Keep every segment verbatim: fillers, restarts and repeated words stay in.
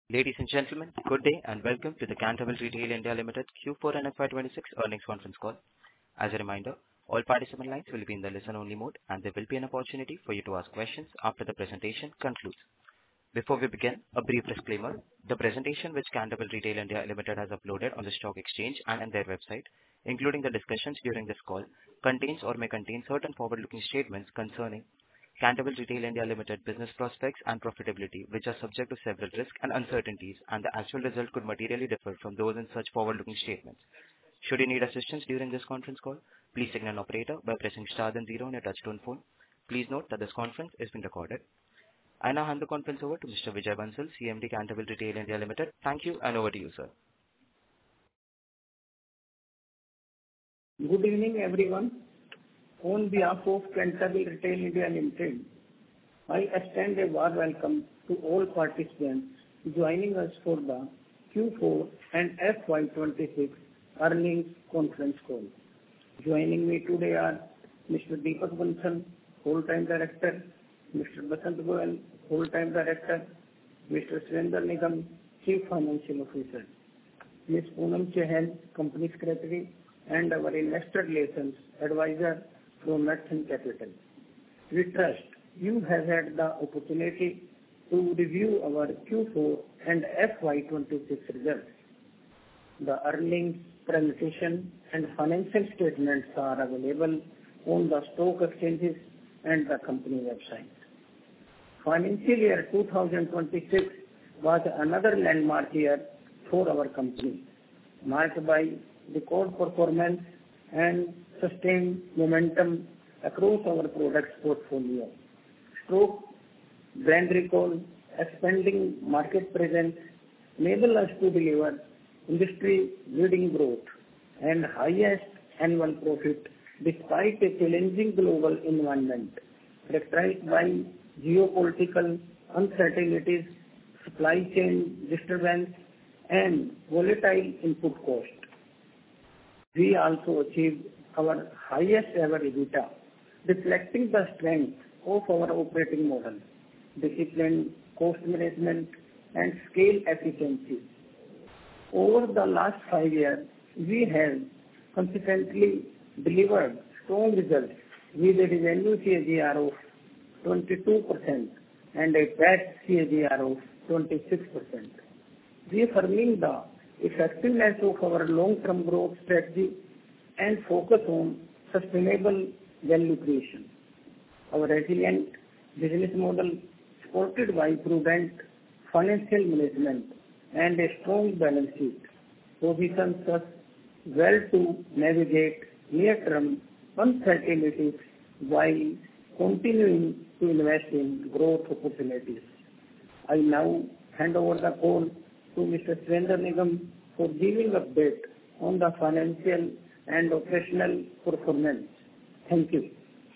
Ladies and gentlemen, good day and welcome to the Canterville Retail India Limited Q four and F Y twenty-six earnings conference call. As a reminder, all participant lines will be in the listen-only mode, and there will be an opportunity for you to ask questions after the presentation concludes. Before we begin, a brief disclaimer. The presentation which Canterville Retail India Limited has uploaded on the stock exchange and on their website, including the discussions during this call, contains or may contain certain forward-looking statements concerning Canterville Retail India Limited business prospects and profitability, which are subject to several risks and uncertainties, and the actual result could materially differ from those in such forward-looking statements. Should you need assistance during this conference call, please signal an operator by pressing star then zero on your touchtone phone. Please note that this conference is being recorded. I now hand the conference over to Mister Vijay Bansal, C M D Canterville Retail India Limited. Thank you, and over to you, sir. Good evening, everyone. On behalf of Canterville Retail India Limited, I extend a warm welcome to all participants joining us for the Q four and F Y twenty-six earnings conference call. Joining me today are Mister Deepak Bansal, Full-Time Director, Mister Basant Goyal, Full-Time Director, Mister Surendra Nigam, Chief Financial Officer, Miz Poonam Chahal, Company Secretary, and our Investor Relations Advisor from Knudsen Capital. We trust you have had the opportunity to review our Q four and F Y twenty-six results. The earnings presentation and financial statements are available on the stock exchanges and the company website. Financial year two thousand twenty-six was another landmark year for our company, marked by record performance and sustained momentum across our products portfolio. Stroke, brand recall, expanding market presence enable us to deliver industry-leading growth and highest annual profit despite a challenging global environment characterized by geopolitical uncertainties, supply chain disturbance, and volatile input cost. We also achieved our highest ever EBITDA, reflecting the strength of our operating model, disciplined cost management, and scale efficiency. Over the last five years, we have consistently delivered strong results with a revenue C A G R of twenty-two percent and a P A T C A G R of twenty-six percent, reaffirming the effectiveness of our long-term growth strategy and focus on sustainable value creation. Our resilient business model, supported by prudent financial management and a strong balance sheet, positions us well to navigate near-term uncertainties while continuing to invest in growth opportunities. I now hand over the call to Mister Surendra Nigam for giving update on the financial and operational performance. Thank you.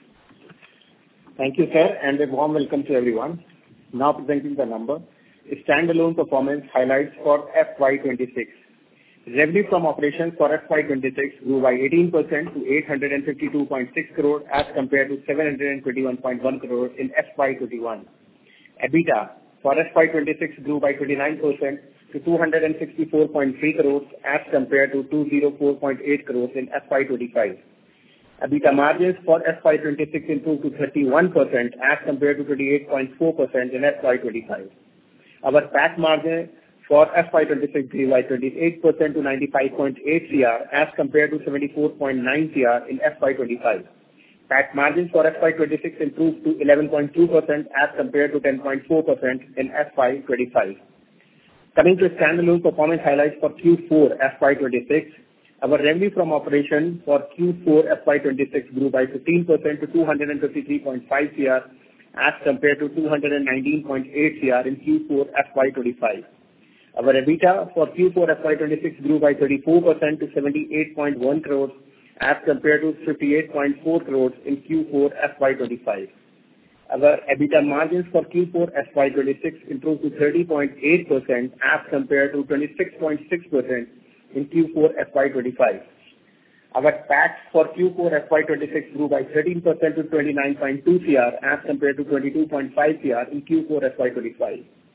Thank you, sir, and a warm welcome to everyone. Now presenting the number. Standalone performance highlights for F Y twenty-six. Revenue from operations for F Y twenty-six grew by eighteen percent to eight hundred fifty-two point six crore as compared to seven hundred twenty-one point one crore in F Y twenty-one. EBITDA for F Y twenty-six grew by twenty-nine percent to two hundred sixty-four point three crores as compared to two hundred four point eight crores in F Y twenty-five. EBITDA margins for F Y twenty-six improved to thirty-one percent as compared to twenty-eight point four percent in F Y twenty-five. Our P A T margin for F Y twenty-six grew by twenty-eight percent to ninety-five point eight crore as compared to seventy-four point nine crore in F Y twenty-five. P A T margins for F Y twenty-six improved to eleven point two percent as compared to ten point four percent in F Y twenty-five. Coming to standalone performance highlights for Q four F Y twenty-six, our revenue from operation for Q four F Y twenty-six grew by fifteen percent to two hundred fifty-three point five crore as compared to two hundred nineteen point eight crore in Q four F Y twenty-five. Our EBITDA for Q four F Y twenty-six grew by thirty-four percent to seventy-eight point one crores as compared to fifty-eight point four crores in Q four F Y twenty-five. Our EBITDA margins for Q four F Y twenty-six improved to thirty point eight percent as compared to twenty-six point six percent in Q four F Y twenty-five. Our P A T for Q four F Y twenty-six grew by thirteen percent to twenty-nine point two crore as compared to twenty-two point five crore in Q four F Y twenty-five.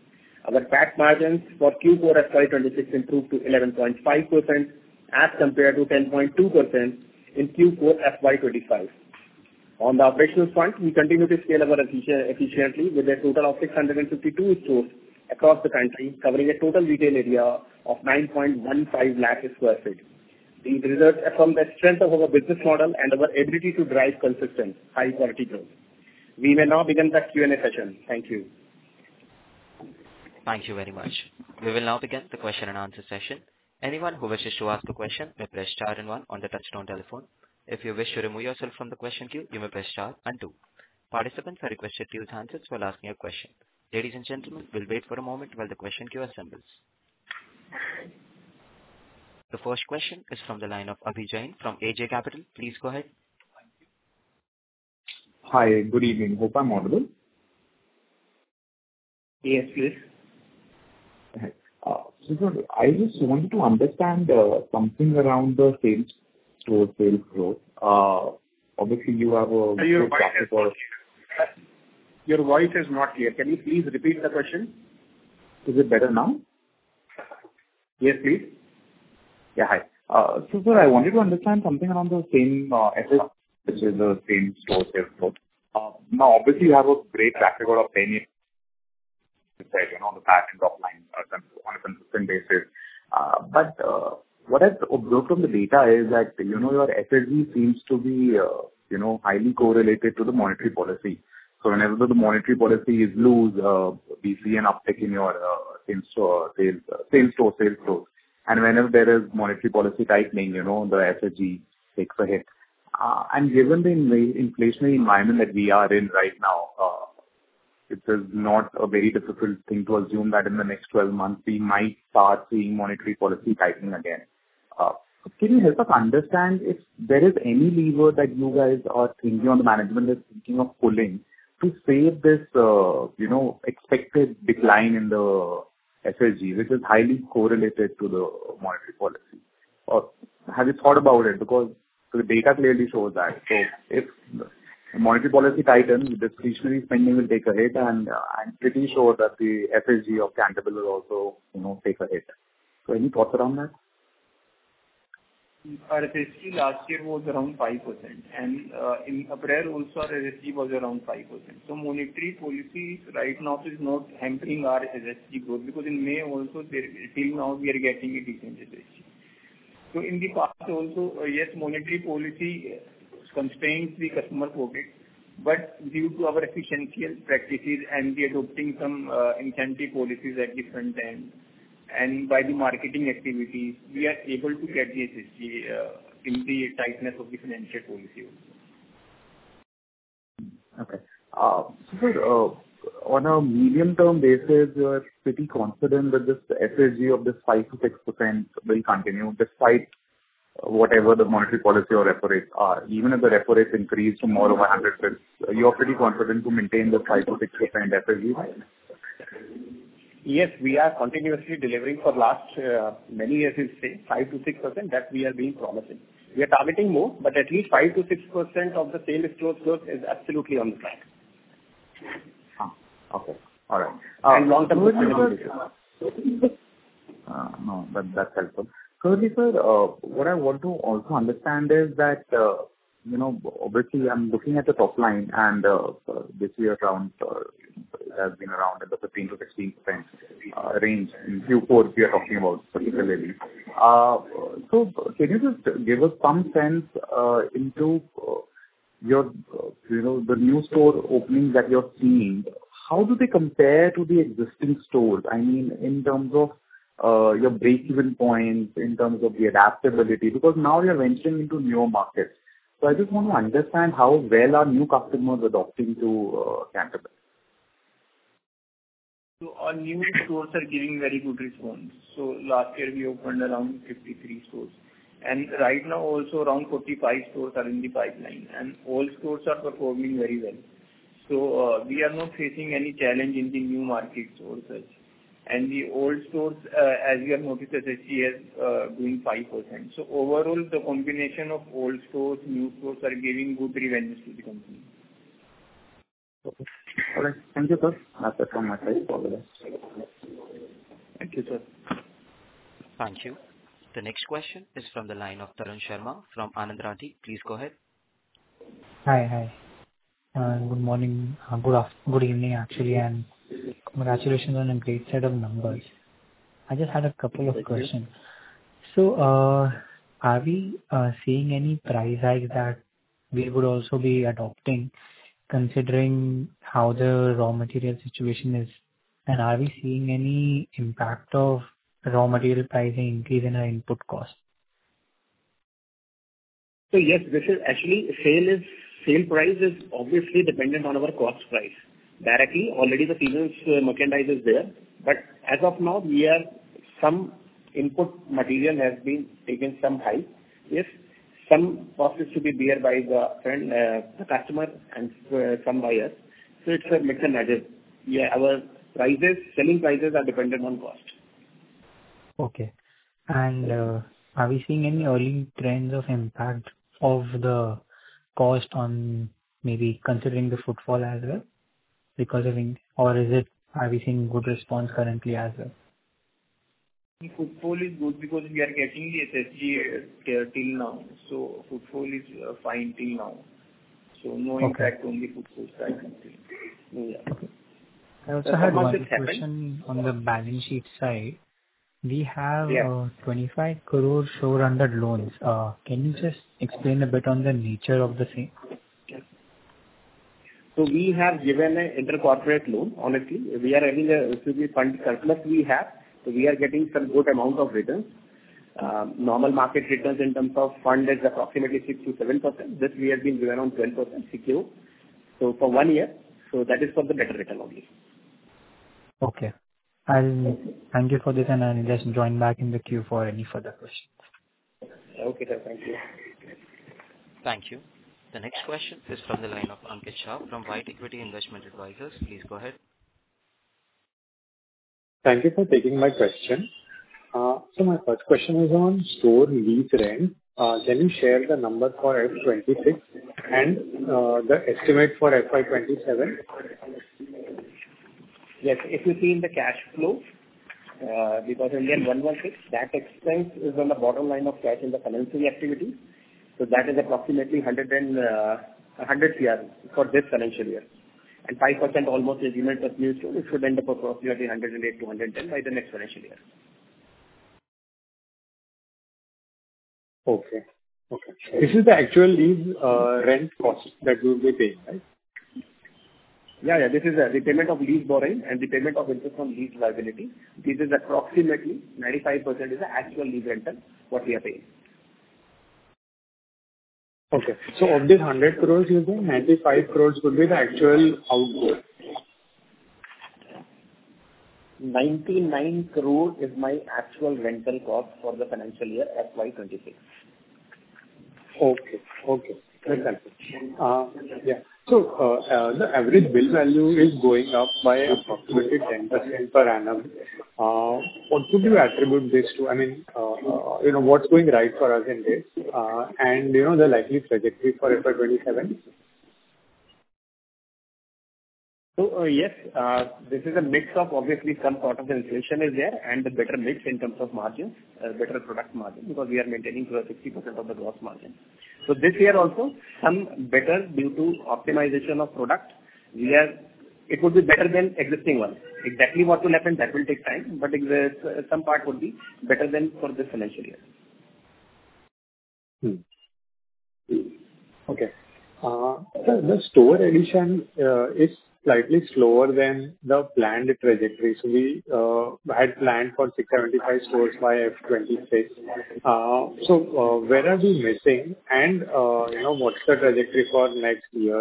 Our P A T margins for Q four F Y twenty-six improved to eleven point five percent as compared to ten point two percent in Q four F Y twenty-five. On the operational front, we continue to scale our efficiently with a total of six hundred fifty-two stores across the country, covering a total retail area of nine point one five lakh square feet. These results affirm the strength of our business model and our ability to drive consistent, high-quality growth. We may now begin the Q and A session. Thank you. Thank you very much. We will now begin the question and answer session. Anyone who wishes to ask a question may press star and one on the touchtone telephone. If you wish to remove yourself from the question queue, you may press star and two. Participants are requested to use handsets while asking a question. Ladies and gentlemen, we'll wait for a moment while the question queue assembles. The first question is from the line of Abhi Jain from A J Capital. Please go ahead. Hi, good evening. Hope I'm audible. Yes, please. Uh, so, sir, I just wanted to understand uh, something around the sales store sales growth. Uh, obviously, you have a Your good voice, track is record. Your voice is not clear. Can you please repeat the question? Is it better now? Yes, please. Yeah, hi. Uh, so, sir, I wanted to understand something around the same uh, S S G, which is the same store sales growth. Uh, now, obviously, you have a great track record of ten years, you know, the pattern and top line uh, on a consistent basis. Uh, but uh, what I've observed from the data is that, you know, your S S G seems to be, uh, you know, highly correlated to the monetary policy. So whenever the monetary policy is loose, uh, we see an uptick in your uh, same store sales, uh, same store sales growth. And whenever there is monetary policy tightening, you know, the S S G takes a hit. Uh, and given the in- inflationary environment that we are in right now, uh, it is not a very difficult thing to assume that in the next twelve months we might start seeing monetary policy tightening again. Uh, can you help us understand if there is any lever that you guys are thinking, or the management is thinking of pulling to save this, uh, you know, expected decline in the S S G, which is highly correlated to the monetary policy? Or have you thought about it? Because the data clearly shows that. So if monetary policy tightens, discretionary spending will take a hit, and uh, I'm pretty sure that the S S G of Cantabile will also, you know, take a hit. So any thoughts around that? Our S S G last year was around five percent, and uh, in April also our S S G was around five percent. So monetary policies right now is not hampering our S S G growth, because in May also, there, till now we are getting a decent S S G. So in the past also, uh, yes, monetary policy constrains the customer pocket, but due to our efficiency practices and the adopting some uh, incentive policies at the front end, and by the marketing activities, we are able to get the S S G uh, in the tightness of the financial policy also. Okay. Uh, so, sir, uh, on a medium-term basis, you are pretty confident that this S S G of this five to six percent will continue despite whatever the monetary policy or repo rates are. Even if the repo rates increase to more of one hundred basis points, you are pretty confident to maintain the five to six percent S S G? Yes, we are continuously delivering for last uh, many years, is say five to six percent that we are being promising. We are targeting more, but at least five to six percent of the sales growth growth is absolutely on the track. Ah, okay. All right. And long-term thirdly, sustainability. sir, uh, no, that, that's helpful. Thirdly, sir, uh, what I want to also understand is that, uh, you know, obviously I'm looking at the top line, and uh, this year around, uh, it has been around in the fifteen to sixteen percent uh, range. In Q four, we are talking about particularly. Uh, so can you just give us some sense uh, into uh, your, uh, you know, the new store openings that you're seeing? How do they compare to the existing stores? I mean, in terms of uh, your break-even points, in terms of the adaptability, because now you're venturing into newer markets. So I just want to understand how well are new customers adopting to uh, Cantabile. So our new stores are giving very good response. So last year we opened around fifty-three stores, and right now also around forty-five stores are in the pipeline, and all stores are performing very well. So uh, we are not facing any challenge in the new markets or such. And the old stores, uh, as you have noticed, S S G is uh, doing five percent. So overall, the combination of old stores, new stores are giving good revenues to the company. Okay. All right. Thank you, sir. That's it from my side. All the best. Thank you, sir. Thank you. The next question is from the line of Tarun Sharma from Anand Rathi. Please go ahead. Hi. Hi. Uh, Good morning. uh, Good af- good evening, actually, and congratulations on a great set of numbers. I just had a couple of Thank you. questions. So, uh, are we uh, seeing any price hikes that we would also be adopting, considering how the raw material situation is? And are we seeing any impact of raw material pricing increase in our input cost? So yes, this is actually sale is sale price is obviously dependent on our cost price. Directly, already the season's uh, merchandise is there, but as of now, we are some input material has been taken some high. Yes, some cost is to be bear by the friend, uh, the customer and uh, some buyers. So it's a mix and match. Yeah, our prices, selling prices are dependent on cost. Okay. And uh, are we seeing any early trends of impact of the cost on maybe considering the footfall as well? Because of in- or is it, are we seeing good response currently as well? The footfall is good because we are getting the S S G uh, till now. So footfall is uh, fine till now. So no Okay. impact on the footfall side. Yeah. I also So had how much one it happened? question on the balance sheet side. We have Yeah. uh, twenty-five crore shown under loans. Uh, Can you just explain a bit on the nature of the same? So we have given an intercorporate loan. Honestly, we are having a S B fund surplus we have, so we are getting some good amount of returns. Um, Normal market returns in terms of fund is approximately six to seven percent. This we have been given on twelve percent secure. So for one year, so that is for the better return only. Okay. I'll thank you for this, and I'll just join back in the queue for any further questions. Okay, sir. Thank you. Thank you. The next question is from the line of Ankit Shah from White Equity Investment Advisors. Please go ahead. Thank you for taking my question. Uh, So my first question is on store lease rent. Uh, Can you share the number for F twenty-six and uh, the estimate for F Y twenty-seven? Yes, if you see in the cash flow, uh, because Indian one one six, that expense is on the bottom line of cash in the financing activity. So that is approximately one hundred and uh, one hundred crore for this financial year. And five percent almost increment of new store, it should end up approximately one hundred eight to one hundred ten by the next financial year. Okay. Okay. This is the actual lease uh, rent cost that we will be paying, right? Yeah, yeah, this is uh, the payment of lease borrowing and the payment of interest on lease liability. This is approximately ninety-five percent is the actual lease rental, what we are paying. Okay. So of this one hundred crores, you think ninety-five crores would be the actual outgo? ninety-nine crore is my actual rental cost for the financial year F Y twenty-six. Okay. Okay. That's helpful. Uh, Yeah. So, uh, uh, the average bill value is going up by approximately ten percent per annum. Uh, What would you attribute this to? I mean, uh, uh, you know, what's going right for us in this? Uh, And, you know, the likely trajectory for F Y twenty-seven? So, uh, yes, uh, this is a mix of obviously some sort of inflation is there and the better mix in terms of margins, uh, better product margin, because we are maintaining to a sixty percent of the gross margin. So this year also, some better due to optimization of product. We are, it would be better than existing one. Exactly what will happen, that will take time, but it- uh, some part would be better than for this financial year. Hmm. Okay. Uh, The the store addition uh, is slightly slower than the planned trajectory. So we uh, had planned for six hundred seventy-five stores by F twenty-six. Uh, So uh, where are we missing? And uh, you know, what's the trajectory for next year?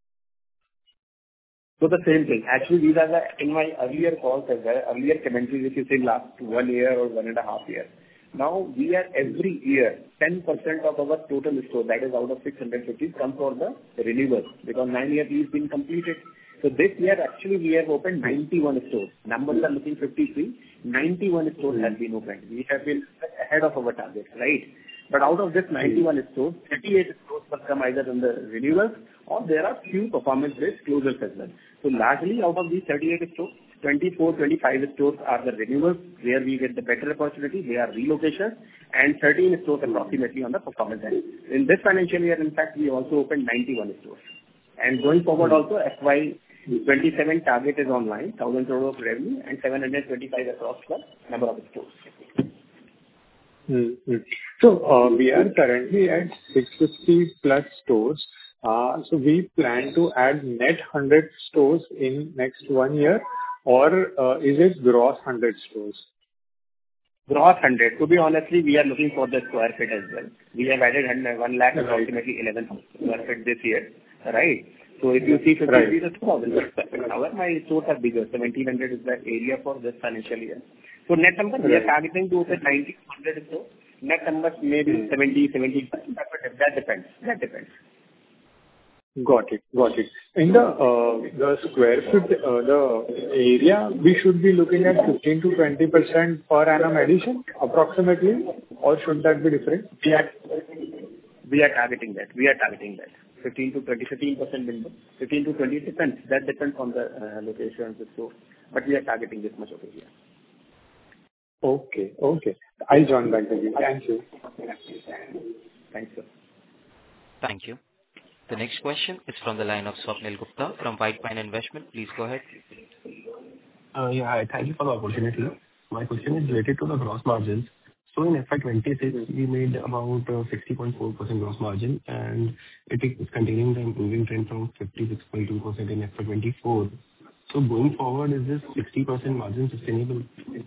So the same thing. Actually, these are the, in my earlier calls as well, earlier commentaries, if you say last one year or one and a half year. Now, we are every year, ten percent of our total store, that is out of six hundred fifty, come for the renewal, because nine-year lease been completed. So this year, actually, we have opened ninety-one stores. Numbers are looking fifty-three. ninety-one stores have been opened. We have been ahead of our target, right? But out of this ninety-one stores, thirty-eight stores will come either in the renewals or there are few performance-based closures as well. So largely out of these thirty-eight stores, twenty-four, twenty-five stores are the renewals, where we get the better opportunity. They are relocations, and thirteen stores approximately on the performance end. In this financial year, in fact, we also opened ninety-one stores. And going forward also, F Y twenty-seven target is online, one thousand crore of revenue and seven hundred twenty-five across the number of stores. Mm-hmm. So, uh, we are currently at six hundred fifty plus stores. Uh, so we plan to add net one hundred stores in next one year, or uh, is it gross one hundred stores? Gross one hundred. To be honestly, we are looking for the square feet as well. We have added one lakh, approximately eleven thousand square feet this year, right? So if you see fifty, right, is two thousand square feet. However, my stores are bigger. seventeen hundred is the area for this financial year. So net number, right, we are targeting to open ninety, one hundred stores. Net numbers maybe hmm. seventy, seventy-five. That depends. That depends. Got it. Got it. In the uh, the square foot, uh, the area, we should be looking at fifteen to twenty percent per annum addition, approximately, or should that be different? We are we are targeting that. We are targeting that. fifteen to twenty, fifteen percent minimum. fifteen to twenty depends. That depends on the uh, location of the store. But we are targeting this much of area. Okay. Okay. I'll join back with you. Thank you. Thanks, sir. Thank you. The next question is from the line of Swapnil Gupta from White Pine Investment. Please go ahead. Uh, yeah, hi. Thank you for the opportunity. My question is related to the gross margins. So in F Y twenty-six, we made about uh, sixty point four percent gross margin, and it is continuing the improving trend from fifty-six point two percent in F Y twenty-four. So going forward, is this sixty percent margin sustainable?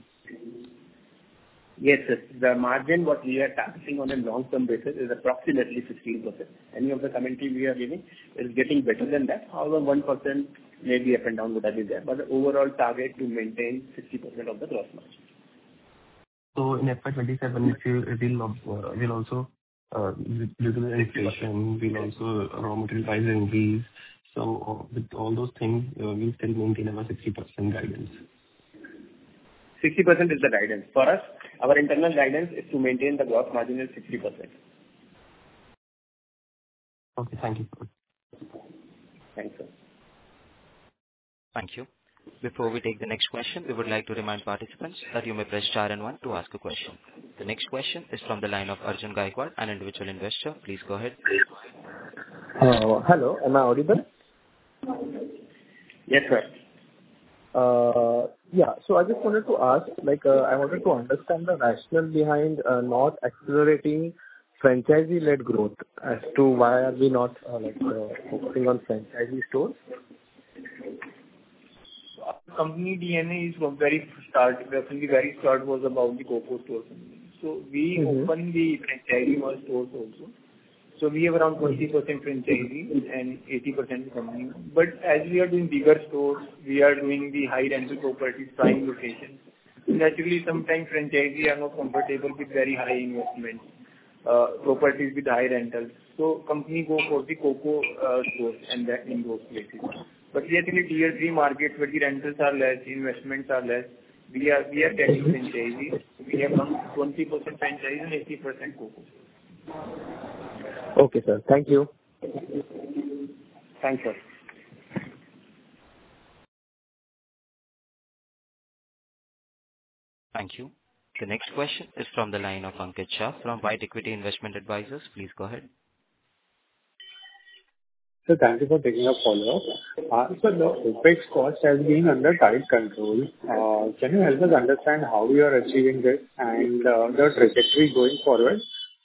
Yes, sir. The margin what we are targeting on a long-term basis is approximately sixteen percent. Any of the commentary we are giving is getting better than that. However, one percent may be up and down would have been there, but the overall target to maintain sixty percent of the gross margin. So in F Y twenty-seven, if you will uh, will also uh, due to the inflation, will also raw material price increase. So uh, with all those things, uh, we'll still maintain our sixty percent guidance. sixty percent is the guidance. For us, our internal guidance is to maintain the gross margin at sixty percent. Okay, thank you. Thanks, sir. Thank you. Before we take the next question, we would like to remind participants that you may press star and one to ask a question. The next question is from the line of Arjun Gaikwad, an individual investor. Please go ahead. Uh, hello, am I audible? Yes, sir. Uh, yeah, so I just wanted to ask, like, uh, I wanted to understand the rationale behind uh, not accelerating franchisee-led growth as to why are we not uh, like uh, focusing on franchisee stores? Our company D N A is from very start, from the very start was about the COCO stores. So we mm-hmm. open the franchisee stores also. So we have around twenty percent franchisee and eighty percent company. But as we are doing bigger stores, we are doing the high rental properties, prime locations. Naturally, sometimes franchisee are not comfortable with very high investment, uh, properties with high rentals. So company go for the COCO uh, stores and that in those places. But we are in the tier three markets where the rentals are less, investments are less. We are we are taking franchisee. We have around twenty percent franchise and eighty percent COCO. Okay, sir. Thank you. Thanks, sir. Thank you. The next question is from the line of Ankit Shah from White Equity Investment Advisors. Please go ahead. So thank you for taking a follow-up. Uh, so the OPEX cost has been under tight control. Uh, can you help us understand how you are achieving this and uh, the trajectory going forward?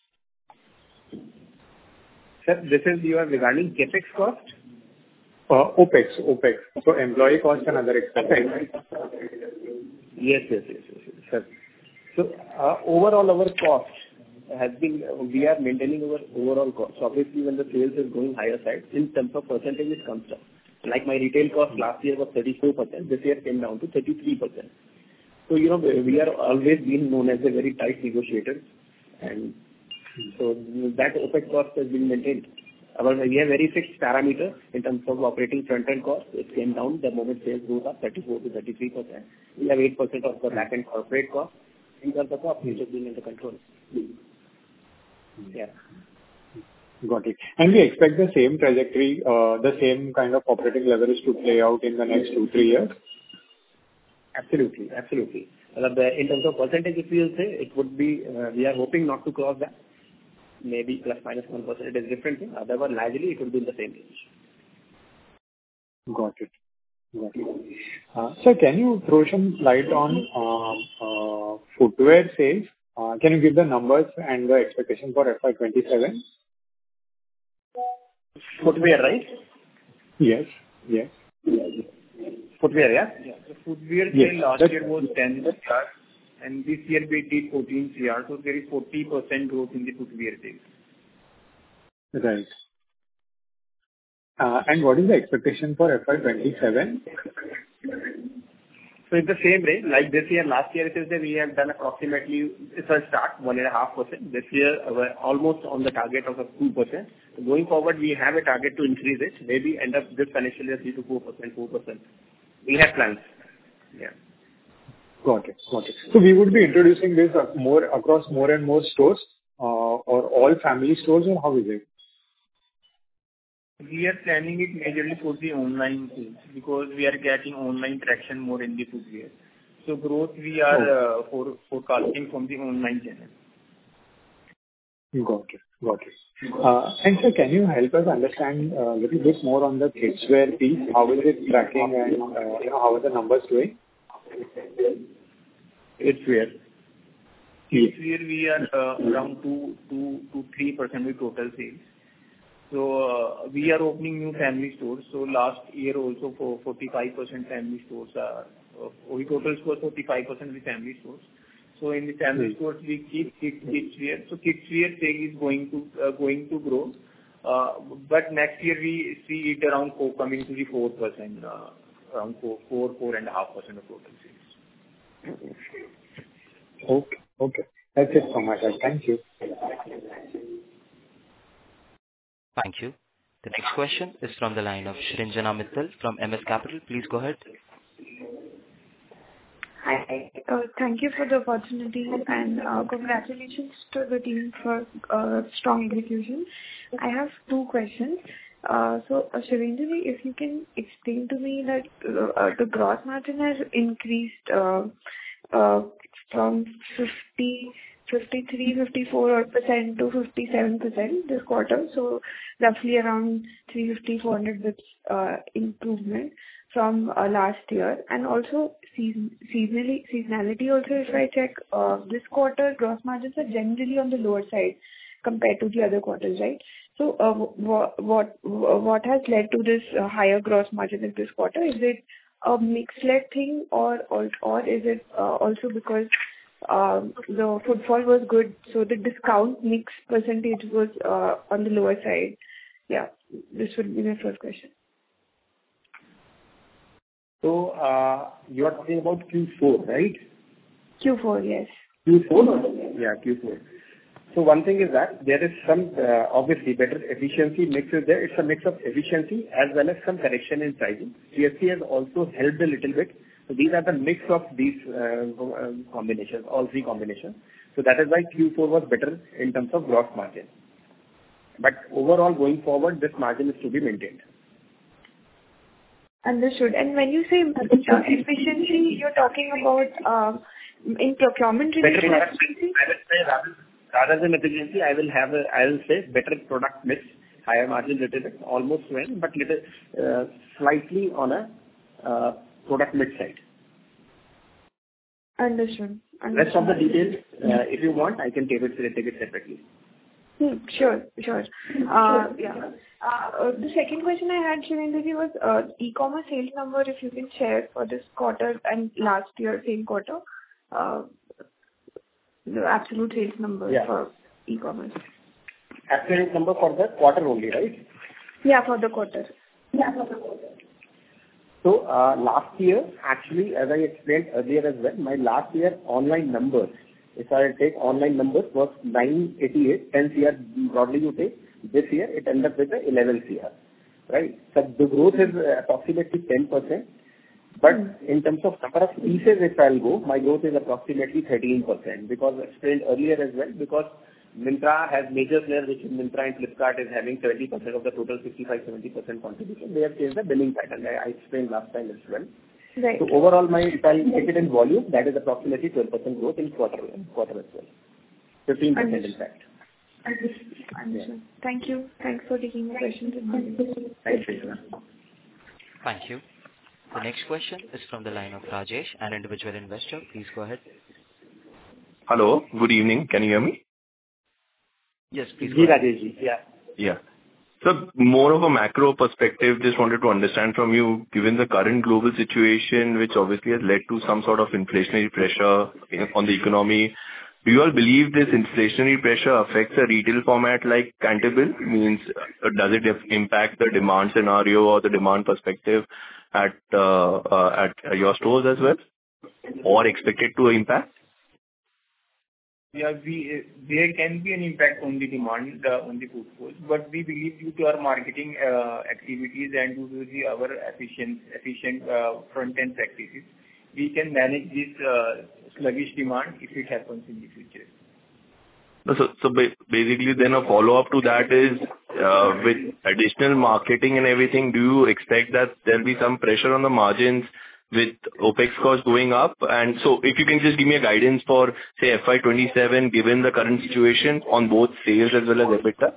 Sir, this is you are regarding CapEx cost? Uh, OPEX, OPEX. So employee cost and other expenses. Yes, yes, yes, yes, yes, sir. So uh, overall our cost has been, we are maintaining our overall cost. So obviously when the sales is going higher side, in terms of percentage it comes down. Like my retail cost last year was thirty-four percent, this year came down to thirty-three percent. So, you know, we are always been known as a very tight negotiator, and so that OPEX cost has been maintained. Our, we have very fixed parameter in terms of operating front-end cost. It came down the moment sales goes up thirty-four to thirty-three percent. We have eight percent of the back-end corporate cost. These are the costs which have been under control. Yeah. Got it. And we expect the same trajectory, uh, the same kind of operating leverage to play out in the next two, three years? Absolutely. Absolutely. Uh, the- In terms of percentage, if we will say, it would be, uh, we are hoping not to cross that. Maybe plus minus one percent is different thing. Otherwise, largely it will be in the same range. Got it. Got it. Uh, Sir, can you throw some light on um, uh, footwear sales? Uh, Can you give the numbers and the expectation for F Y twenty-seven? Footwear, right? Yes. Yes. Footwear, yeah? Yeah. The footwear Yes, sale last that's- year was ten crore, and this year we did fourteen crore, so there is forty percent growth in the footwear sales. Right. Uh, And what is the expectation for F Y twenty-seven? So it's the same range. Like this year, last year, it is that we have done approximately, it's a start, one point five percent. This year, uh, we're almost on the target of a two percent. Going forward, we have a target to increase it, maybe end up this financial year three to four percent, four percent. We have plans. Yeah. Got it. Got it. So we would be introducing this uh, more across more and more stores, uh, or all family stores, or how is it? We are planning it majorly for the online sales because we are getting online traction more in the footwear. So growth we are uh, for, forecasting from the online channel. Got it. Got it. Uh, And sir, can you help us understand a little bit more on the kidswear piece? How is it tracking and, uh, you know, how are the numbers doing? It's weird. This year we are uh, around two to three percent of total sales. So uh, we are opening new family stores. So last year also for forty-five percent family stores are, uh, we total stores forty-five percent of the family stores. So in the family stores we keep kids kidswear. So kidswear sale is going to uh, going to grow. Uh, but next year we see it around four, coming to the four percent, uh, around four, four, four and a half percent of total sales. Okay. Okay. That's it from my side. Thank you. Thank you. The next question is from the line of Shrinjana Mittal from M S Capital. Please go ahead. Hi. Uh, Thank you for the opportunity and uh, congratulations to the team for uh, strong execution. I have two questions. Uh, So, uh, Shirendra, if you can explain to me that uh, the gross margin has increased uh, uh, from fifty, fifty-three, fifty-four percent to fifty-seven percent this quarter, so roughly around three fifty, four hundred bits uh, improvement from uh, last year. And also season, seasonally, seasonality also, if I check, uh, this quarter gross margins are generally on the lower side compared to the other quarters, right? So uh, what what what has led to this uh, higher gross margin in this quarter? Is it a mix-led thing, or or, or is it uh, also because um, the footfall was good, so the discount mix percentage was uh, on the lower side? Yeah, this would be my first question. So, uh, you are talking about Q four, right? Q four, yes. Q four? Yeah, Q four. So one thing is that there is some, uh, obviously better efficiency mix is there. It's a mix of efficiency as well as some correction in pricing. C S C has also helped a little bit. So these are the mix of these uh, combinations, all three combinations. So that is why Q four was better in terms of gross margin. But overall, going forward, this margin is to be maintained. Understood. And when you say uh, efficiency, you're talking about uh, in procurement related Better product mix. efficiency? I will say rather, rather than efficiency, I will have a, I will say better product mix, higher margin little bit, almost well, but little uh, slightly on a uh, product mix side. Understood. Understood. Rest of the details, uh, if you want, I can take it take it separately. Hmm, Sure, sure. Uh, Yeah. Uh, The second question I had, Shivendraji, was uh, e-commerce sales number, if you can share for this quarter and last year, same quarter, uh, the absolute sales number Yeah. for e-commerce. Absolute number for the quarter only, right? Yeah, for the quarter. Yeah, for the quarter. So, uh, last year, actually, as I explained earlier as well, my last year online numbers, if I take online numbers, was nine eighty-eight, ten crore broadly you take. This year, it ended up with the eleven crore, right? So the growth is approximately ten percent. But in terms of number of pieces, if I'll go, my growth is approximately thirteen percent, because I explained earlier as well, because Myntra has major players, which is Myntra and Flipkart is having seventy percent of the total sixty-five to seventy percent contribution. They have changed the billing pattern. I I explained last time as well. Right. So overall, my if I take it in volume, that is approximately twelve percent growth in quarter quarter as well. fifteen percent in fact. Understood. Understood. Thank you. Thanks for taking my questions. Thank you. Thank you. The next question is from the line of Rajesh, an individual investor. Please go ahead. Hello. Good evening. Can you hear me? Yes, please go ahead. Rajesh. Yeah. Yeah. So more of a macro perspective, just wanted to understand from you, given the current global situation, which obviously has led to some sort of inflationary pressure on the economy, do you all believe this inflationary pressure affects a retail format like Cantabil? Means, uh, does it impact the demand scenario or the demand perspective at uh, uh, at your stores as well, or expected to impact? Yeah, we, there can be an impact on the demand, uh, on the footfalls, but we believe due to our marketing uh, activities and due to the our efficient efficient uh, front-end practices, we can manage this uh, sluggish demand if it happens in the future. So, so basically then a follow-up to that is, uh, with additional marketing and everything, do you expect that there'll be some pressure on the margins with OpEx costs going up? And so if you can just give me a guidance for, say, F Y twenty-seven, given the current situation on both sales as well as EBITDA?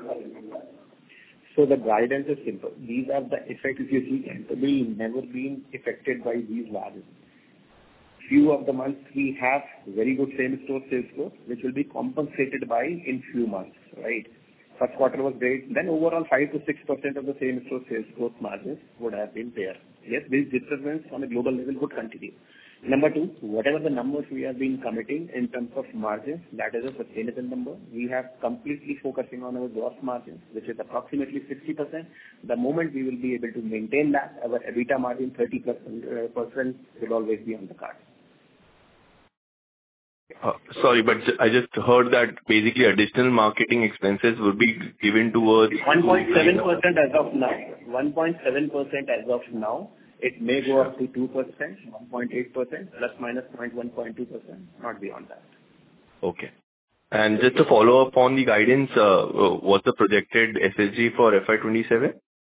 So the guidance is simple. These are the effects, if you see, Cantabil never been affected by these values. Few of the months we have very good same-store sales growth, which will be compensated by in few months, right? First quarter was great. Then overall five to six percent of the same-store sales growth margins would have been there. Yes, this disturbance on a global level would continue. Number two, whatever the numbers we have been committing in terms of margins, that is a sustainable number. We have completely focusing on our gross margins, which is approximately sixty percent. The moment we will be able to maintain that, our EBITDA margin thirty percent will always be on the card. Uh, Sorry, but I just heard that basically additional marketing expenses would be given towards... one point seven percent as of now. one point seven percent as of now. It may go up to two percent, one point eight percent, plus minus zero point one, zero point two percent, not beyond that. Okay. And just to follow up on the guidance, uh, what's the projected S S G for F Y twenty-seven?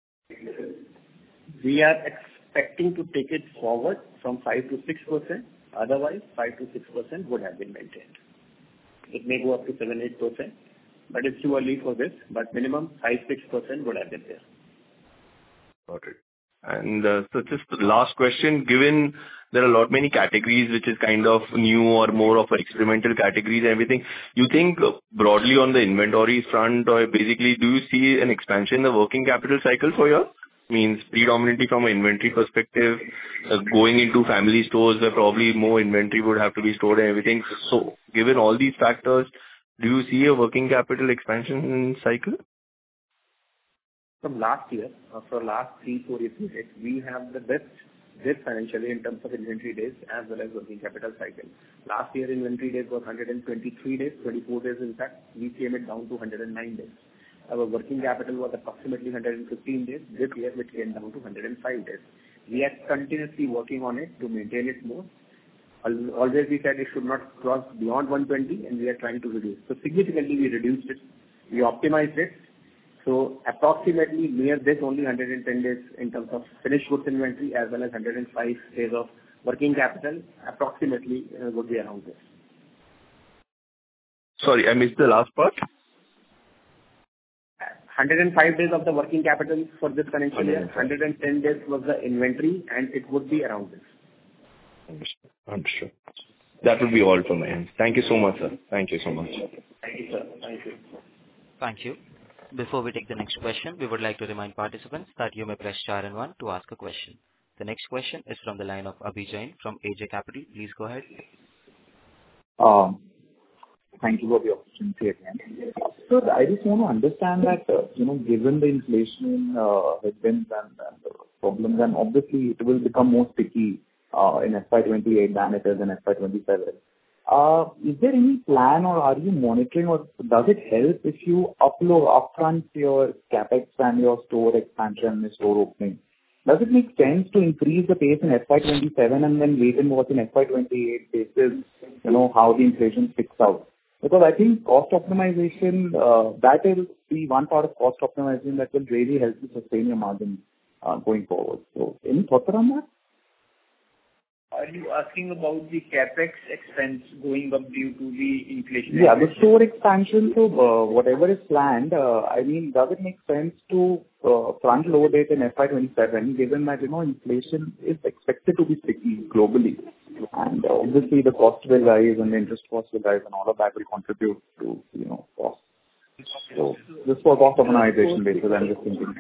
We are expecting to take it forward from five to six percent. Otherwise, five to six percent would have been maintained. It may go up to seven to eight percent, but it's too early for this, but minimum five to six percent would have been there. Got it. And uh, so just the last question, given there are a lot many categories which is kind of new or more of experimental categories and everything, you think broadly on the inventory front, or basically do you see an expansion in the working capital cycle for you? Means predominantly from an inventory perspective, uh, going into family stores where probably more inventory would have to be stored and everything. So given all these factors, do you see a working capital expansion cycle? From last year, uh, for last three, four years, we have the best this financially in terms of inventory days as well as working capital cycle. Last year, inventory days was one hundred twenty-three days, twenty-four days in fact. We came it down to one hundred nine days. Our working capital was approximately one hundred fifteen days. This year, which came down to one hundred five days. We are continuously working on it to maintain it more. Always we said it should not cross beyond one hundred twenty, and we are trying to reduce. So significantly, we reduced it. We optimized it. So approximately near this only one hundred ten days in terms of finished goods inventory as well as one hundred five days of working capital, approximately uh, would be around this. Sorry, I missed the last part. one hundred five days of the working capital for this financial year, one hundred ten days was the inventory, and it would be around this. Understood. Understood. That would be all from my end. Thank you so much, sir. Thank you so much. Thank you, sir. Thank you. Thank you. Before we take the next question, we would like to remind participants that you may press star and one to ask a question. The next question is from the line of Abhi Jain from A J Capital. Please go ahead. Um, Thank you for the opportunity again. So I just want to understand that, uh, you know, given the inflation uh, headwinds and, and the problems, and obviously it will become more sticky uh, in F Y twenty-eight than it is in F Y twenty-seven. Uh, is there any plan, or are you monitoring, or does it help if you upload upfront your capex and your store expansion and store opening? Does it make sense to increase the pace in F Y twenty-seven and then wait and watch in F Y twenty-eight basis, you know, how the inflation sticks out? Because I think cost optimization, uh, that will be one part of cost optimization that will really help you sustain your margin uh, going forward. So any thoughts around that? Are you asking about the CapEx expense going up due to the inflation? Yeah, the store expansion, so uh, whatever is planned, uh, I mean, does it make sense to uh, front load it in F Y twenty-seven, given that, you know, inflation is expected to be sticky globally, and uh, obviously the cost will rise and the interest cost will rise, and all of that will contribute to, you know, cost. So this for cost optimization basis, I'm just thinking.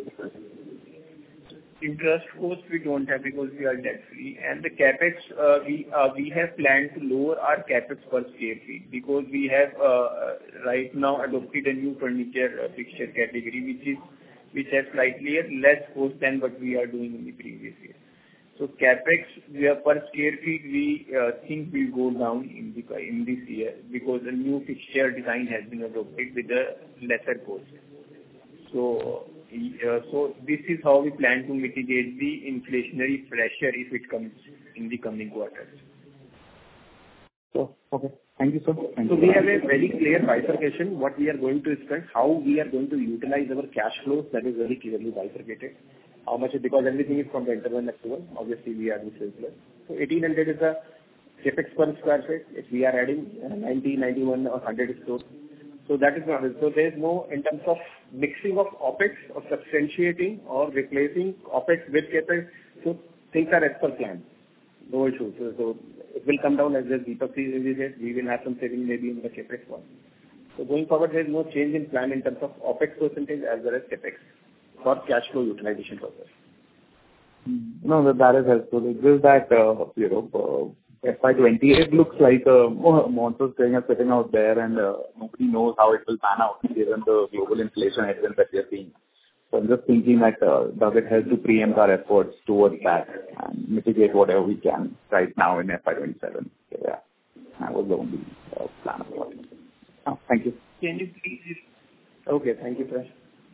Interest cost we don't have because we are debt free, and the capex uh, we uh, we have planned to lower our capex per square feet because we have uh, right now adopted a new furniture uh, fixture category which is which has slightly less cost than what we are doing in the previous year. So capex we are per square feet we uh, think will go down in the in this year because the new fixture design has been adopted with a lesser cost. So. Uh, so this is how we plan to mitigate the inflationary pressure if it comes in the coming quarters. So, okay. Thank you, sir. Thank so you. we have a very clear bifurcation, what we are going to spend, how we are going to utilize our cash flows, that is very clearly bifurcated. How much, because everything is from the interval approval. Obviously, we are the sales player. So eighteen hundred is the capex per square feet. If we are adding uh, ninety, ninety-one or one hundred stores. So that is not it. So there is no, in terms of mixing of OpEx or substantiating or replacing OpEx with CapEx. So things are as per plan. No issue. So, so it will come down as the Deepak said. We will have some saving maybe in the CapEx one. So going forward, there is no change in plan in terms of OpEx percentage as well as CapEx for cash flow utilization purpose. No, that, that is helpful. It's just that, uh, you know, uh, F Y twenty-eight looks like a monster string is sitting out there, and uh, nobody knows how it will pan out given the global inflation headwinds that we are seeing. So I'm just thinking that uh, does it help to preempt our efforts towards that and mitigate whatever we can right now in F Y twenty-seven? So, yeah, that was the only uh, plan about it. Oh, thank you. Can you please? Okay, thank you, sir.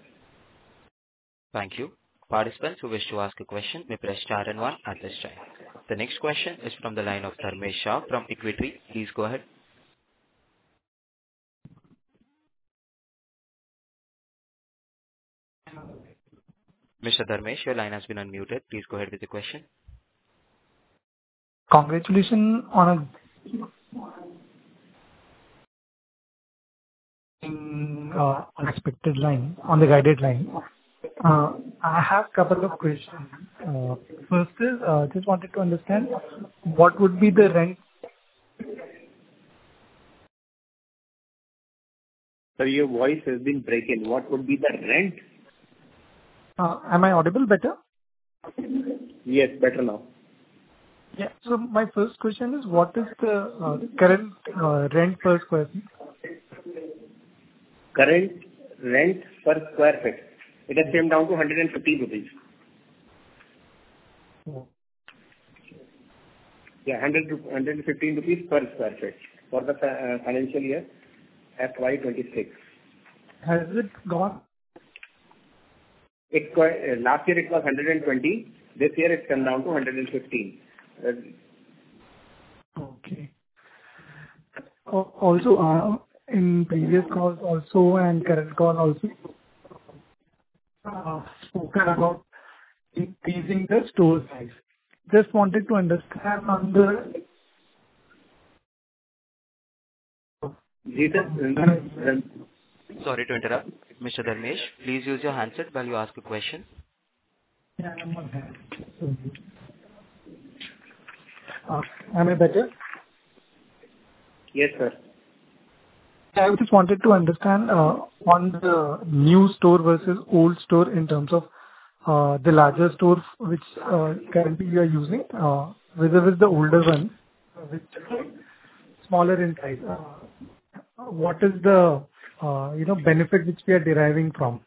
Thank you. Participants who wish to ask a question may press star and one at this time. The next question is from the line of Dharmesh Shah from Equity. Please go ahead. Mister Dharmesh, your line has been unmuted. Please go ahead with the question. Congratulations on a uh, unexpected line, on the guided line. Uh, I have a couple of questions. Uh, first is, uh, just wanted to understand what would be the rent. So your voice has been breaking. What would be the rent? Uh, am I audible better? Yes, better now. Yeah. So my first question is, what is the uh, current uh, rent per square feet? Current rent per square feet. It has came down to one hundred fifteen rupees. Oh. Yeah, one hundred, one hundred fifteen rupees per square feet for the uh, financial year F Y twenty-six. Has it gone? It, uh, last year it was one hundred twenty. This year it's come down to one hundred fifteen. Uh, okay. Also, uh, in previous calls also and current call also, uh, spoken about increasing the store size. Just wanted to understand on the. Sorry to interrupt. Mister Dharmesh, please use your handset while you ask a question. Yeah, I'm on hand. Uh, am I better? Yes, sir. I just wanted to understand uh, on the new store versus old store in terms of uh, the larger store which uh, currently you are using, uh, vis-a-vis the older one, uh, which is smaller in size. Uh, what is the uh, you know benefit which we are deriving from?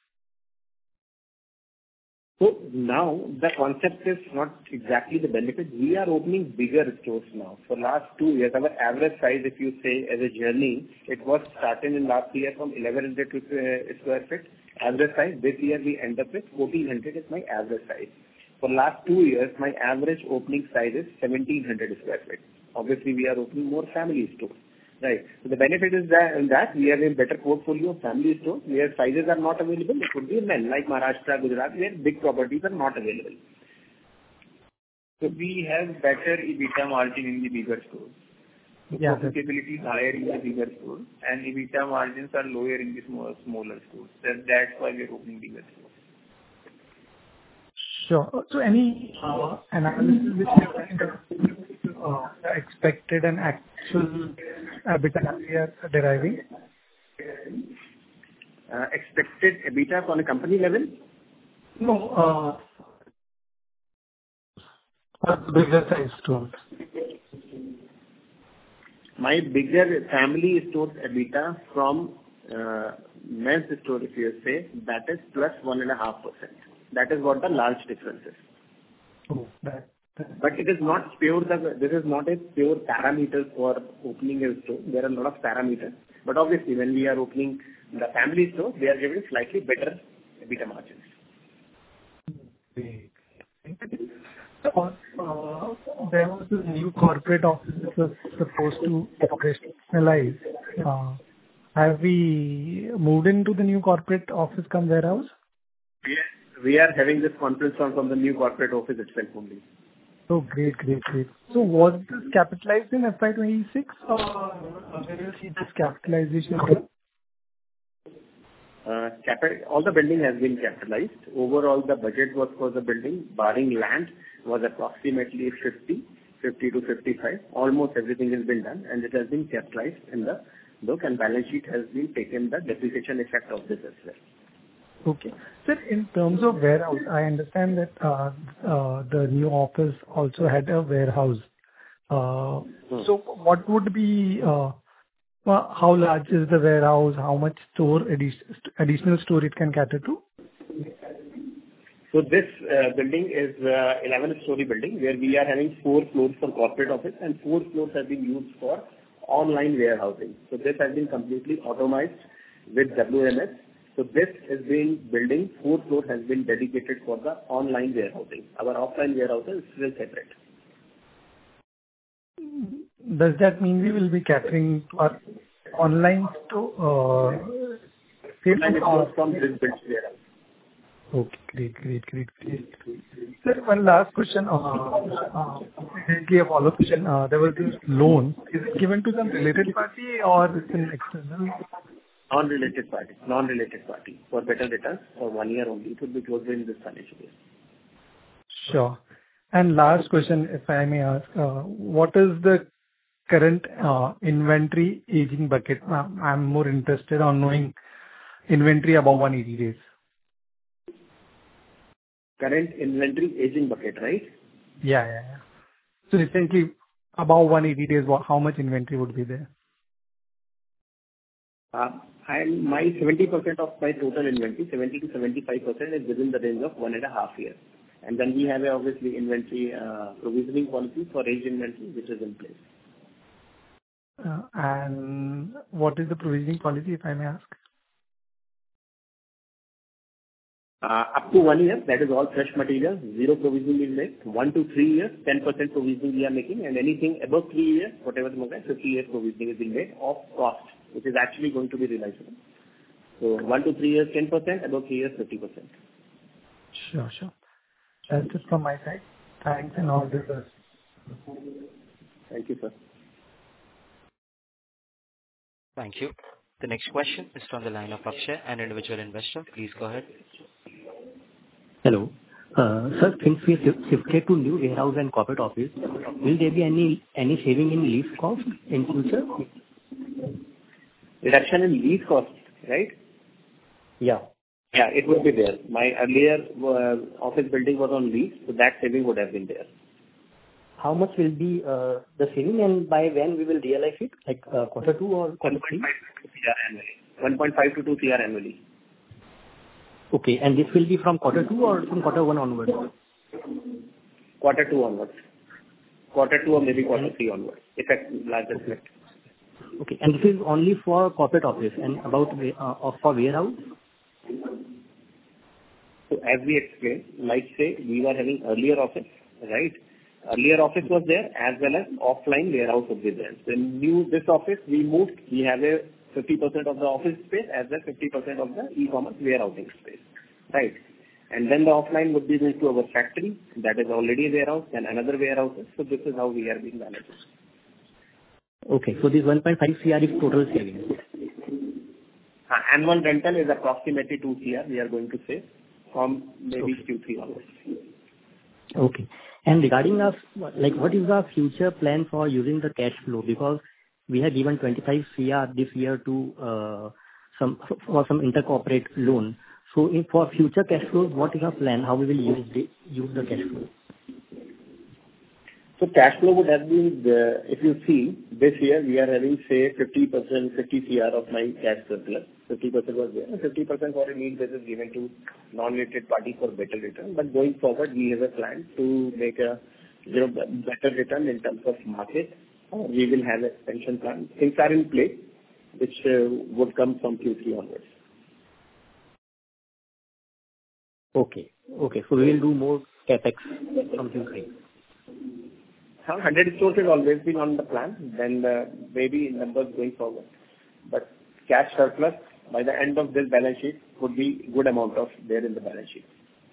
So now the concept is not exactly the benefit. We are opening bigger stores now. For last two years, our average size, if you say as a journey, it was starting in last year from eleven hundred to, uh, square feet. Average size, this year we end up with fourteen hundred is my average size. For last two years, my average opening size is seventeen hundred square feet. Obviously, we are opening more family stores. Right. So the benefit is that in that we have a better portfolio of family stores where sizes are not available. It could be men like Maharashtra, Gujarat, where big properties are not available. So we have better EBITDA margin in the bigger stores. So Yeah. profitability is higher in the bigger stores, and EBITDA margins are lower in the small, smaller stores. That, that's why we're opening bigger stores. Sure. So any uh, analysis which you have uh, expected and actual EBITDA we are deriving? Uh, Expected EBITDA on a company level? No, uh, for the bigger size stores. My bigger family stores EBITDA from uh, men's store, if you say, that is plus one and a half percent. That is what the large difference is. Oh, that, that. But it is not pure, the, this is not a pure parameter for opening a store. There are a lot of parameters. But obviously, when we are opening the family store, they are giving slightly better EBITDA margins. Great. So, uh, there was a new corporate office that was supposed to operationalize. Uh, have we moved into the new corporate office come warehouse? Yes. We are having this conference from, from the new corporate office itself only. Oh, great, great, great. So was this capitalized in F Y twenty-six or where will you see this capitalization? Uh, capi- all the building has been capitalized. Overall, the budget was for the building, barring land, was approximately fifty, fifty to fifty-five. Almost everything has been done, and it has been capitalized in the book, and balance sheet has been taken the depreciation effect of this as well. Okay. Sir, in terms of warehouse, I understand that uh, uh, the new office also had a warehouse. Uh, Hmm. So what would be, uh, well, how large is the warehouse? How much store addi- additional store it can cater to? So this uh, building is uh, eleven-story building, where we are having four floors for corporate office, and four floors have been used for online warehousing. So this has been completely automated with W M S. So this has been building, four floors has been dedicated for the online warehousing. Our offline warehouse is still separate. Does that mean we will be catering to our online store, uh, sales And it or- goes from this built warehouse. Okay, great, great, great, great. Sir, one last question, uh, uh, basically a follow-up question. Uh, There was this loan. Is it given to some related party or it's an external? Non-related party, non-related party. For better returns, for one year only, it will be closed in this financial year. Sure. And last question, if I may ask, uh, what is the current uh, inventory aging bucket? Uh, I'm more interested on knowing inventory above one hundred eighty days. Current inventory aging bucket, right? Yeah, yeah, yeah. So recently, above one hundred eighty days, what, how much inventory would be there? Uh, and my seventy percent of my total inventory, seventy to seventy-five percent is within the range of one and a half years. And then we have a obviously inventory uh, provisioning policy for aged inventory, which is in place. Uh, And what is the provisioning policy, if I may ask? Uh, Up to one year, that is all fresh material, zero provisioning is made. One to three years, ten percent provisioning we are making, and anything above three years, whatever the moment, fifty years provisioning is being made of cost, which is actually going to be realizable. So one to three years, ten percent, above three years, fifty percent. Sure, sure. That's it from my side. Thanks and all the best. Thank you, sir. Thank you. The next question is from the line of Akshay, an individual investor. Please go ahead. Hello. Uh, Sir, since we shif- shifted to new warehouse and corporate office, will there be any any saving in lease cost in future? Reduction in lease cost, right? Yeah. Yeah, it would be there. My earlier uh, office building was on lease, so that saving would have been there. How much will be uh, the saving and by when we will realize it? Like uh, quarter two or quarter three? one point five to two C R annually. Okay. And this will be from quarter two or from quarter one onwards? Quarter two onwards. Quarter two or maybe quarter three onwards. Effect, larger effect. Okay. And this is only for corporate office and about wa- uh, of- for warehouse? So as we explained, like say we were having earlier office, right? Earlier office was there as well as offline warehouse would be there. So new this office we moved, we have a fifty percent of the office space as well as fifty percent of the e-commerce warehousing space, right? And then the offline would be moved to our factory. That is already a warehouse and another warehouse. So this is how we are being managed. Okay. So this one point five crore is total savings. Uh, annual rental is approximately two crore we are going to save from maybe Okay. Q three onwards. Okay. And regarding us, like, what is our future plan for using the cash flow? Because we have given twenty-five crore this year to uh, some for some intercorporate loan. So if for future cash flows, what is our plan? How we will use the use the cash flow? So cash flow would have been, the, if you see, this year we are having, say, fifty percent, fifty crore of my cash surplus. fifty percent was there, and fifty percent for a need basis given to non-related parties for better return. But going forward, we have a plan to make a, you know, better return in terms of market. Uh, We will have a pension plan. Things are in place, which uh, would come from Q three onwards. Okay. Okay. So we will do more capex from Q three. one hundred stores has always been on the plan, then uh, maybe numbers going forward. But cash surplus by the end of this balance sheet would be good amount of there in the balance sheet.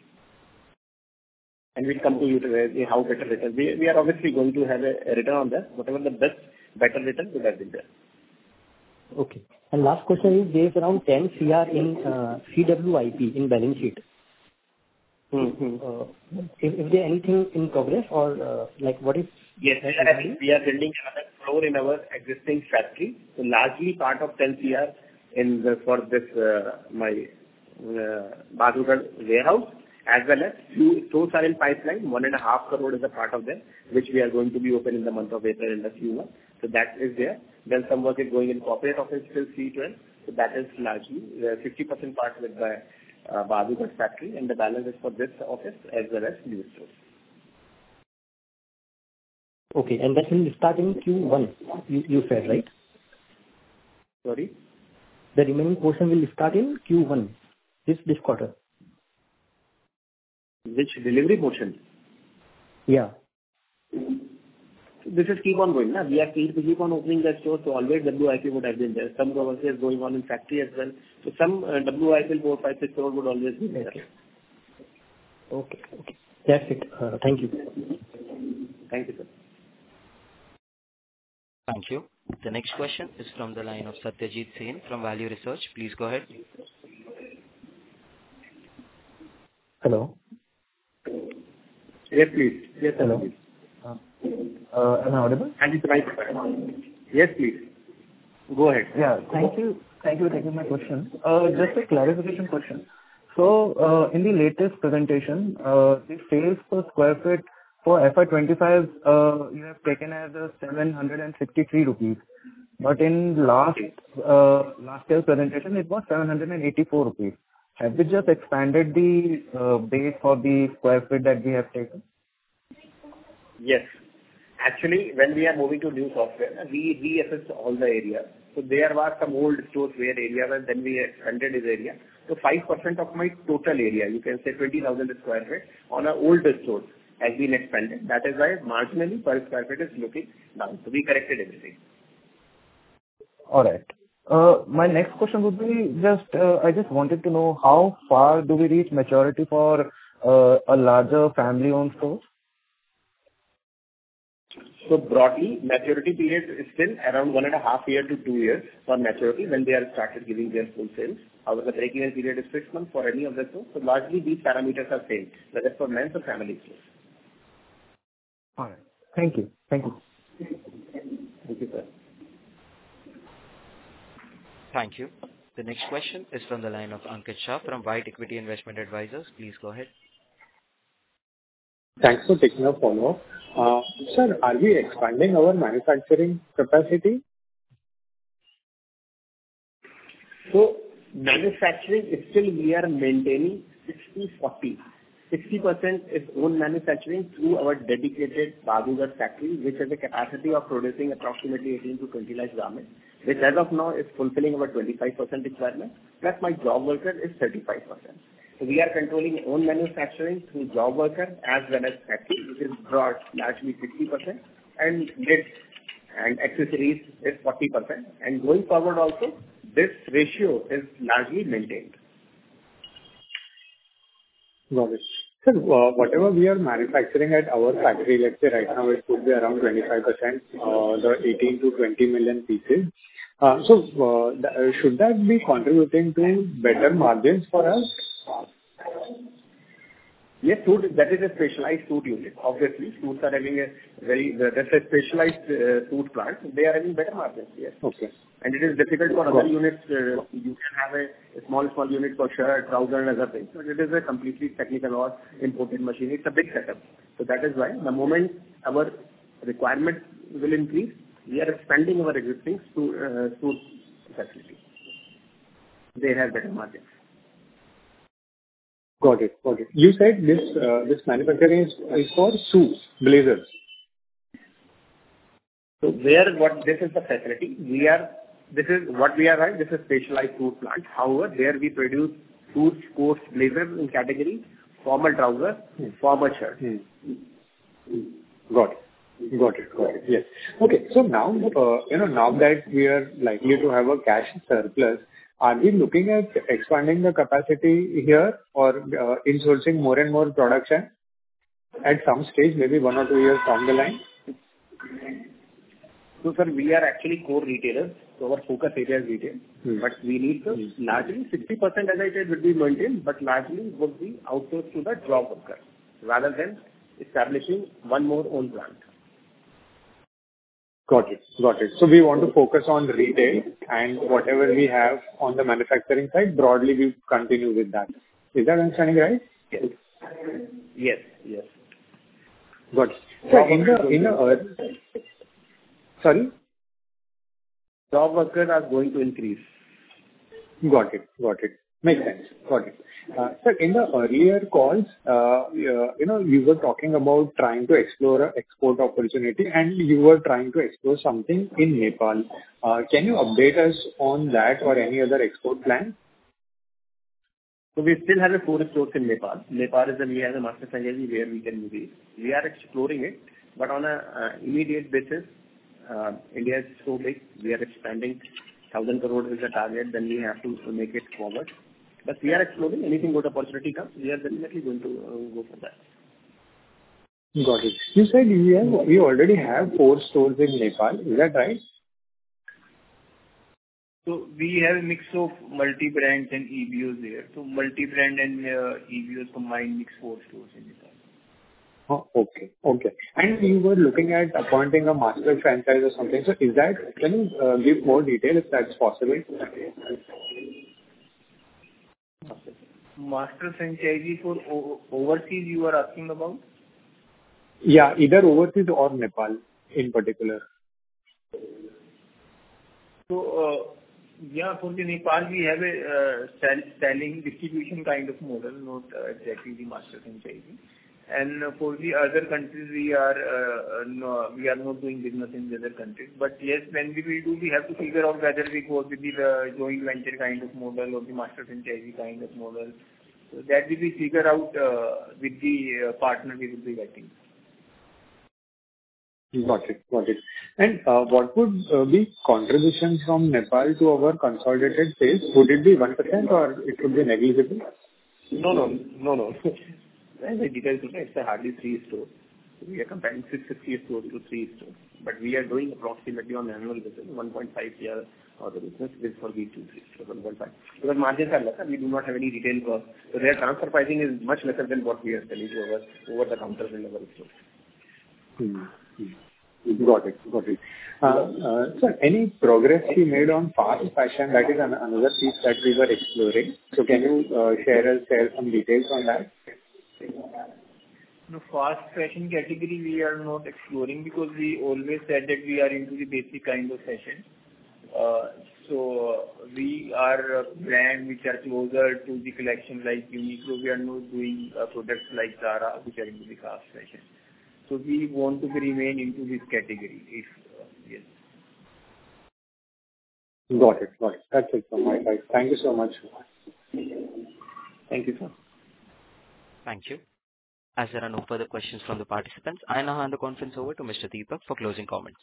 And we'll come to you to uh, how better return. We, we are obviously going to have a, a return on that. Whatever the best, better return would have been there. Okay. And last question is, there is around ten crore in uh, C W I P in balance sheet. Mm-hmm. Uh, is, is there anything in progress or uh, like what is? Yes, we are, having, we are building another floor in our existing factory. So largely part of ten crore in the, for this uh, my uh, Badugad warehouse, as well as few stores are in pipeline. One and a half crore is a part of them, which we are going to be open in the month of April in the Q one. So that is there. Then some work is going in corporate office till C twelve. So that is largely uh, fifty percent part with the uh, Badugad factory, and the balance is for this office as well as new stores. Okay, and that will start in Q one, you, you said, right? Sorry? The remaining portion will start in Q one, this, this quarter. Which delivery portion? Yeah. This is keep on going. Na? We are keep, keep on opening the store, so always W I P would have been there. Some work is going on in factory as well. So some uh, W I P four, five, six crore would always be there. Okay. Okay. Okay. That's it. Uh, thank you. Thank you, sir. Thank you. The next question is from the line of Satyajit Sen from Value Research. Please go ahead. Hello. Yes, please. Yes, Hello. please. Uh, uh, am I audible? And it's right. Yes, please. Go ahead. Yeah. Thank you. Thank you for taking my question. Uh, just a clarification question. So, uh, in the latest presentation, uh, the sales per square feet for F Y twenty-five, uh, you have taken as a seven hundred sixty-three rupees. But in last uh, last year's presentation, it was seven hundred eighty-four rupees. Have we just expanded the uh, base for the square feet that we have taken? Yes. Actually, when we are moving to new software, we reassess all the areas. So there were some old stores where area was, then we expanded this area. So five percent of my total area, you can say twenty thousand square feet on our old stores has been expanded. That is why marginally per square feet is looking down. So we corrected everything. All right. Uh, my next question would be just, uh, I just wanted to know how far do we reach maturity for uh, a larger family-owned store? So broadly, maturity period is still around one and a half year to two years for maturity when they are started giving their full sales. However, the break-even period is six months for any of the stores. So largely these parameters are same, whether for men's or family stores. All right. Thank you. Thank you. Thank you, sir. Thank you. The next question is from the line of Ankit Shah from White Equity Investment Advisors. Please go ahead. Thanks for taking a follow-up. Uh, Sir, are we expanding our manufacturing capacity? So manufacturing is still we are maintaining sixty forty. sixty percent is own manufacturing through our dedicated Badugad factory, which has a capacity of producing approximately eighteen to twenty lakh garments, which as of now is fulfilling our twenty-five percent requirement, plus my job worker is thirty-five percent. So we are controlling own manufacturing through job worker as well as factory, which is broad, largely sixty percent, and goods and accessories is forty percent. And going forward also, this ratio is largely maintained. Got it. Sir, uh, whatever we are manufacturing at our factory, let's say right now it could be around twenty-five percent, uh, the eighteen to twenty million pieces. Uh, So, uh, th- should that be contributing to better margins for us? Yes, suit, that is a specialized suit unit. Obviously, suits are having a very, that's a specialized uh, suit plant. They are having better margins, yes. Okay. And it is difficult for other units. Uh, you can have a, a small, small unit for shirt, trouser and other things. But it is a completely technical or imported machine. It's a big setup. So that is why the moment our requirement will increase, we are expanding our existing suit, uh, suit facility. They have better margins. Got it. Got it. You said this, uh, this manufacturing is, is for suits, blazers. So where what this is the facility, we are, this is what we are right, this is specialized suit plant. However, there we produce suits, coats, blazers in categories, formal trousers, Hmm. formal shirts. Hmm. Got it. Got it. Got it. Yes. Okay. So now, uh, you know, now that we are likely to have a cash surplus, are we looking at expanding the capacity here or uh, insourcing more and more production at some stage, maybe one or two years down the line? So, sir, we are actually core retailers, so our focus area is retail. Hmm. But we need to largely sixty percent, as I said, would be maintained, but largely would be outsourced to the job worker rather than establishing one more own plant. Got it. Got it. So we want to focus on retail, and whatever we have on the manufacturing side, broadly, we continue with that. Is that understanding right? Yes. Yes, yes. Got it. So in the, in the earth... Sorry? Job workers are going to increase. Got it. Got it. Makes sense. Got it. Uh, Sir, in the earlier calls, uh, you know, you were talking about trying to explore an export opportunity, and you were trying to explore something in Nepal. Uh, Can you update us on that or any other export plan? So we still have a four stores in Nepal. Nepal is a, we have a master franchisee where we can move it. We are exploring it, but on a uh, immediate basis, uh, India is so big, we are expanding. one thousand crore is the target, then we have to make it forward. But we are exploring. Anything good opportunity comes, we are definitely going to uh, go for that. Got it. You said you have, you already have four stores in Nepal. Is that right? So we have a mix of multi-brands and E B Os there. So multi-brand and uh, E B Os combined makes four stores in Nepal. Oh, okay. Okay. And you were looking at appointing a master franchise or something. So is that... Can you uh, give more detail if that's possible? Master franchisee for o- overseas you are asking about? Yeah, either overseas or Nepal in particular. So, uh, yeah, for the Nepal, we have a uh, sell, selling distribution kind of model, not uh, exactly the master franchisee. And uh, for the other countries, we are uh, uh, no, we are not doing business in the other countries. But yes, when we will do, we have to figure out whether we go with the uh, joint venture kind of model or the master franchisee kind of model. So that will be figured out uh, with the uh, partner we will be getting. Got it. Got it. And uh, what would uh, be contribution from Nepal to our consolidated sales? Would it be one percent or it would be negligible? No, no, no, no. As I detailed, it's a hardly three stores. We are comparing six hundred fifty stores to three stores. But we are doing approximately on annual basis, one point five year of the business is for these two, three stores, one point five. Because margins are lesser, we do not have any retail cost. So their transfer pricing is much lesser than what we are selling to our over-the-counter in our stores. Hmm. Got it. Got it. Uh, uh, Sir, any progress we made on fast fashion? That is an- another piece that we were exploring. So can you uh, share us, share some details on that? No, fast fashion category we are not exploring because we always said that we are into the basic kind of fashion. Uh, so we are a brand which are closer to the collection like Uniqlo. We are not doing uh, products like Zara which are into the fast fashion. So we want to be remain into this category. If uh, yes. Got it. Got it. That's it from my side. Thank you so much. Thank you, sir. Thank you. As there are no further questions from the participants, I now hand the conference over to Mister Deepak for closing comments.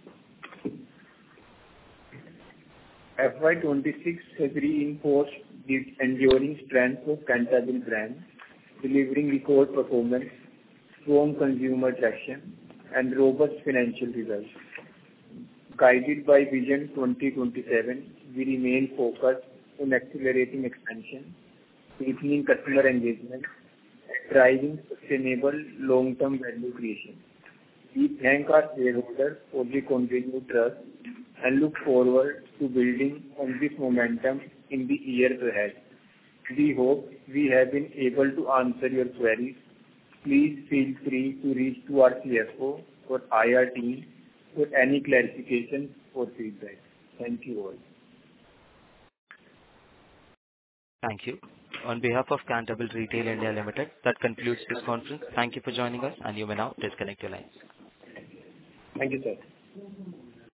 F Y twenty-six has reinforced the the enduring strength of Cantabil brand, delivering record performance, strong consumer traction, and robust financial results. Guided by Vision twenty twenty-seven, we remain focused on accelerating expansion, deepening customer engagement, driving sustainable long-term value creation. We thank our shareholders for the continued trust and look forward to building on this momentum in the years ahead. We hope we have been able to answer your queries. Please feel free to reach to our C F O or I R team for any clarifications or feedback. Thank you all. Thank you. On behalf of Cantabil Retail India Limited, that concludes this conference. Thank you for joining us, and you may now disconnect your lines. Thank you, sir.